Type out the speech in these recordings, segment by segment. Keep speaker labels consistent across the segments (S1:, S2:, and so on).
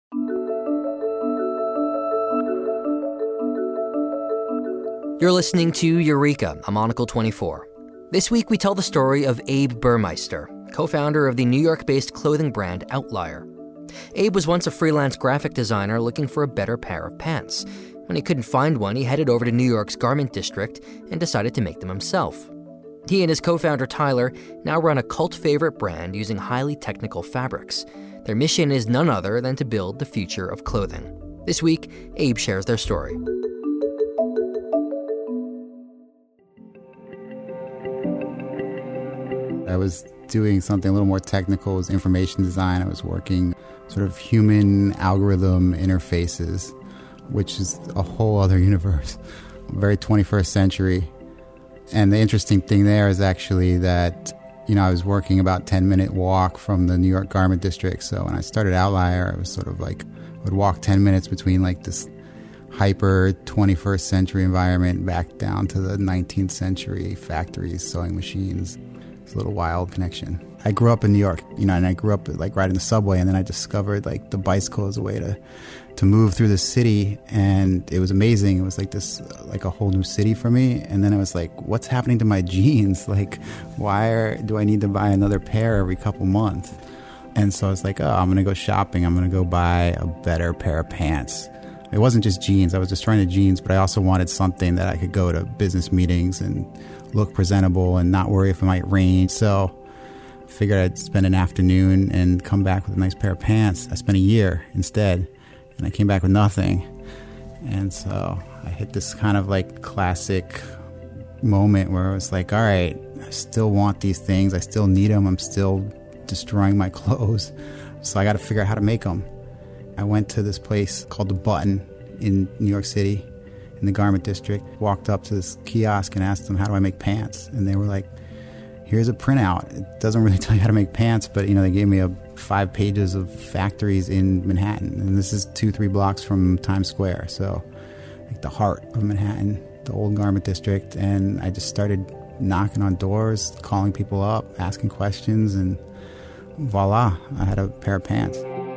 S1: You're listening to Eureka, a Monocle 24. This week we tell the story of Abe Burmeister, co-founder of the New York-based clothing brand Outlier. Abe was once a freelance graphic designer looking for a better pair of pants. When he couldn't find one, he headed over to New York's Garment District and decided to make them himself. He and his co-founder Tyler now run a cult favorite brand using highly technical fabrics. Their mission is none other than to build the future of clothing. This week, Abe shares their story.
S2: I was doing something a little more technical. It was information design. I was working sort of human algorithm interfaces, which is a whole other universe, very 21st century. And the interesting thing there is actually that, I was working about 10-minute walk from the New York Garment District. So when I started Outlier, I was sort of like, I would walk 10 minutes between like this hyper 21st century environment back down to the 19th century factories, sewing machines. It's a little wild connection. I grew up in New York, and I grew up like riding the subway, and then I discovered like the bicycle as a way to move through the city, and it was amazing. It was like this, like a whole new city for me. And then I was like, what's happening to my jeans? Like, do I need to buy another pair every couple months? And so I was like, I'm going to go shopping. I'm going to go buy a better pair of pants. It wasn't just jeans. I was just trying to jeans, but I also wanted something that I could go to business meetings and look presentable and not worry if it might rain. So I figured I'd spend an afternoon and come back with a nice pair of pants. I spent a year instead, and I came back with nothing. And so I hit this kind of like classic moment where I was like, all right, I still want these things. I still need them. I'm still destroying my clothes. So I got to figure out how to make them. I went to this place called The Button in New York City, in the Garment District, walked up to this kiosk and asked them, how do I make pants? And they were like, here's a printout. It doesn't really tell you how to make pants, but they gave me 5 pages of factories in Manhattan. And this is 2-3 blocks from Times Square. So like the heart of Manhattan, the old Garment District. And I just started knocking on doors, calling people up, asking questions, and voila, I had a pair of pants.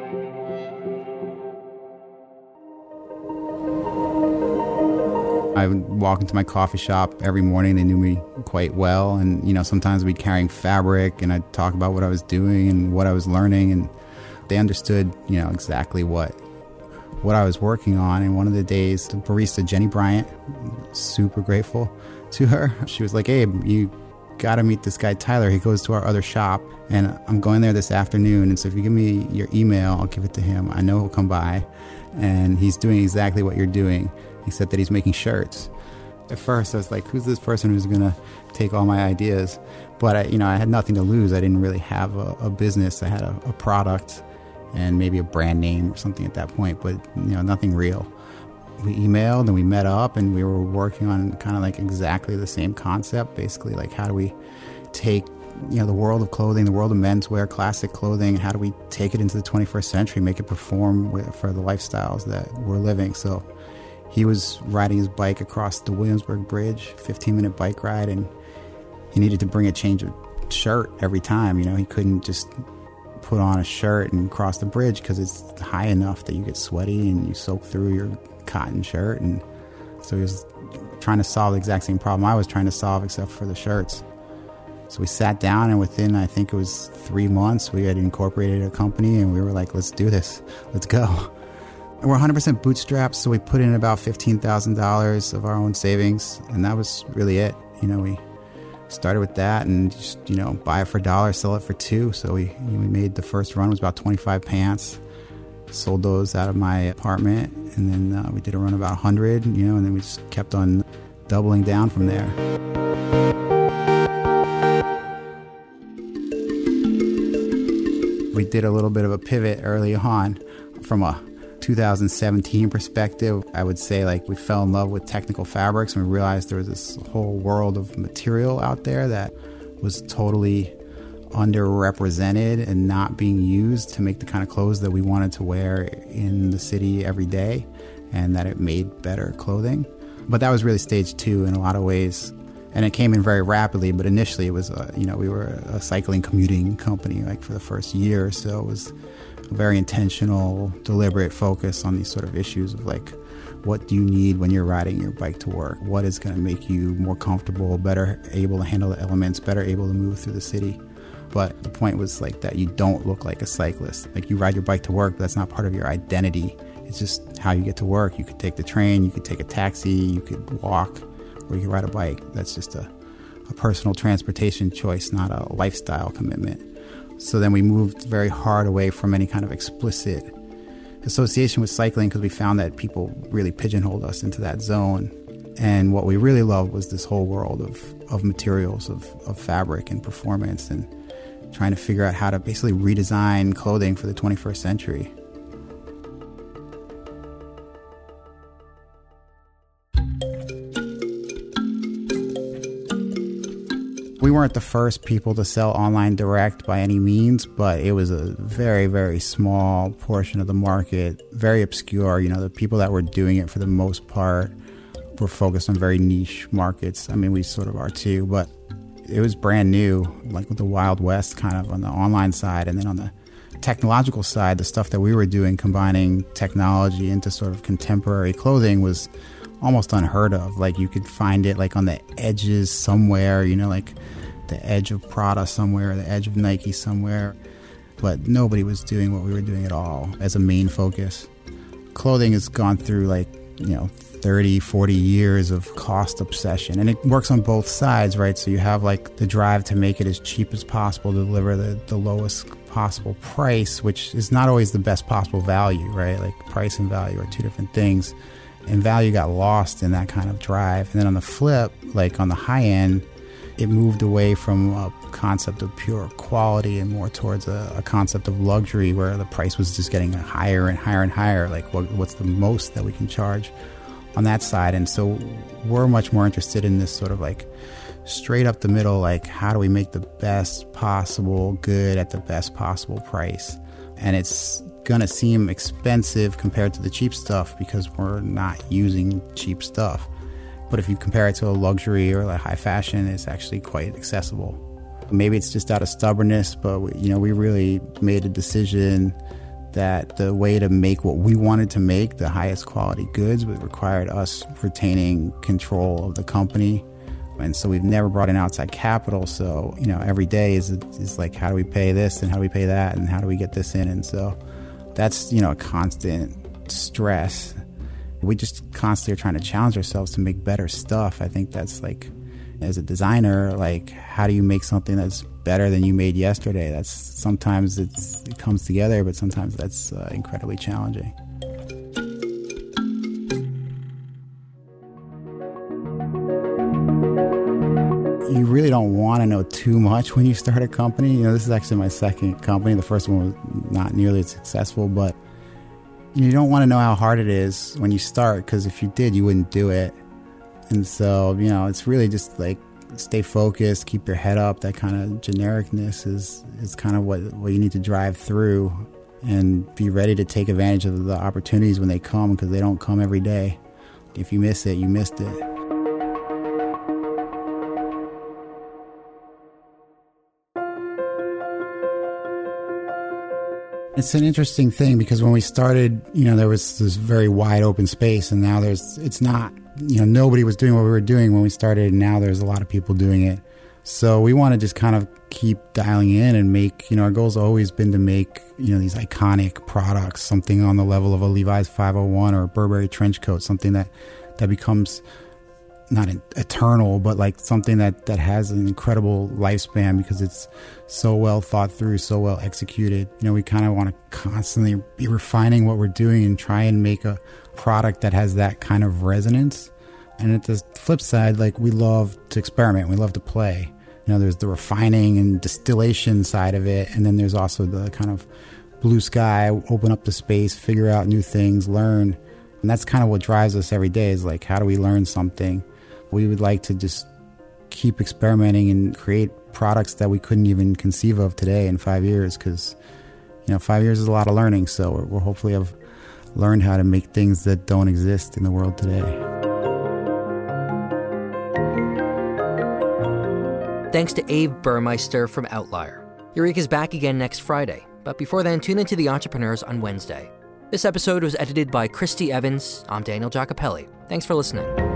S2: I would walk into my coffee shop every morning. They knew me quite well. And, sometimes we'd be carrying fabric, and I'd talk about what I was doing and what I was learning. And they understood, exactly what I was working on. And one of the days, the barista, Jenny Bryant, super grateful to her. She was like, Abe, you got to meet this guy, Tyler. He goes to our other shop, and I'm going there this afternoon. And so if you give me your email, I'll give it to him. I know he'll come by, and he's doing exactly what you're doing, except that he's making shirts. At first, I was like, who's this person who's going to take all my ideas? But, I had nothing to lose. I didn't really have a business. I had a product and maybe a brand name or something at that point, but, nothing real. We emailed and we met up, and we were working on kind of like exactly the same concept, basically like how do we take the world of clothing, the world of menswear, classic clothing, how do we take it into the 21st century, make it perform for the lifestyles that we're living. So he was riding his bike across the Williamsburg Bridge, 15-minute bike ride, and he needed to bring a change of shirt every time. He couldn't just put on a shirt and cross the bridge because it's high enough that you get sweaty and you soak through your cotton shirt. And so he was trying to solve the exact same problem I was trying to solve, except for the shirts. So we sat down, and within, I think it was 3 months, we had incorporated a company, and we were like, let's do this. Let's go. We're 100% bootstrapped, so we put in about $15,000 of our own savings, and that was really it. We started with that and just, buy it for $1, sell it for $2. So we made the first run was about 25 pants, sold those out of my apartment, and then we did a run about 100, and then we just kept on doubling down from there. We did a little bit of a pivot early on from a 2017 perspective. I would say like we fell in love with technical fabrics, and we realized there was this whole world of material out there that was totally underrepresented and not being used to make the kind of clothes that we wanted to wear in the city every day, and that it made better clothing. But that was really stage 2 in a lot of ways. And it came in very rapidly, but initially it was, we were a cycling commuting company, like for the first year or so. It was very intentional, deliberate focus on these sort of issues of like, what do you need when you're riding your bike to work? What is going to make you more comfortable, better able to handle the elements, better able to move through the city? But the point was like that you don't look like a cyclist. Like you ride your bike to work, but that's not part of your identity. It's just how you get to work. You could take the train, you could take a taxi, you could walk, or you could ride a bike. That's just a personal transportation choice, not a lifestyle commitment. So then we moved very hard away from any kind of explicit association with cycling because we found that people really pigeonholed us into that zone. And what we really loved was this whole world of materials, of fabric and performance, and trying to figure out how to basically redesign clothing for the 21st century. We weren't the first people to sell online direct by any means, but it was a very, very small portion of the market, very obscure. You know, the people that were doing it for the most part were focused on very niche markets. I mean, we sort of are too, but it was brand new, like with the Wild West kind of on the online side. And then on the technological side, the stuff that we were doing, combining technology into sort of contemporary clothing, was almost unheard of. Like you could find it like on the edges somewhere, you know, like the edge of Prada somewhere, the edge of Nike somewhere. But nobody was doing what we were doing at all as a main focus. Clothing has gone through like, 30, 40 years of cost obsession. And it works on both sides, right? So you have like the drive to make it as cheap as possible, to deliver the lowest possible price, which is not always the best possible value, right? Like price and value are two different things. And value got lost in that kind of drive. And then on the flip, like on the high end, it moved away from a concept of pure quality and more towards a concept of luxury, where the price was just getting higher and higher and higher. Like what's the most that we can charge on that side? And so we're much more interested in this sort of like straight up the middle, like how do we make the best possible good at the best possible price? And it's going to seem expensive compared to the cheap stuff because we're not using cheap stuff. But if you compare it to a luxury or like high fashion, it's actually quite accessible. Maybe it's just out of stubbornness, but we really made a decision that the way to make what we wanted to make, the highest quality goods, would required us retaining control of the company. And so we've never brought in outside capital. So, every day is like, how do we pay this and how do we pay that and how do we get this in? And so that's, a constant stress. We just constantly are trying to challenge ourselves to make better stuff. I think that's like, as a designer, like, how do you make something that's better than you made yesterday? That's sometimes it comes together, but sometimes that's incredibly challenging. You really don't want to know too much when you start a company. This is actually my second company. The first one was not nearly as successful, but you don't want to know how hard it is when you start, because if you did, you wouldn't do it. And so, it's really just like stay focused, keep your head up. That kind of genericness is kind of what you need to drive through, and be ready to take advantage of the opportunities when they come, because they don't come every day. If you miss it, you missed it. It's an interesting thing because when we started, there was this very wide open space, and now it's not, nobody was doing what we were doing when we started, and now there's a lot of people doing it. So we want to just kind of keep dialing in and make, our goal's always been to make, these iconic products, something on the level of a Levi's 501 or a Burberry trench coat, something that becomes not eternal, but like something that has an incredible lifespan because it's so well thought through, so well executed. We kind of want to constantly be refining what we're doing and try and make a product that has that kind of resonance. And at the flip side, like, we love to experiment, we love to play. There's the refining and distillation side of it, and then there's also the kind of blue sky, open up the space, figure out new things, learn. And that's kind of what drives us every day, is like, how do we learn something? We would like to just keep experimenting and create products that we couldn't even conceive of today in 5 years, because 5 years is a lot of learning. So we'll hopefully have learned how to make things that don't exist in the world today.
S1: Thanks to Abe Burmeister from Outlier. Eureka's back again next Friday. But before then, tune into The Entrepreneurs on Wednesday. This episode was edited by Christy Evans. I'm Daniel Giacopelli. Thanks for listening.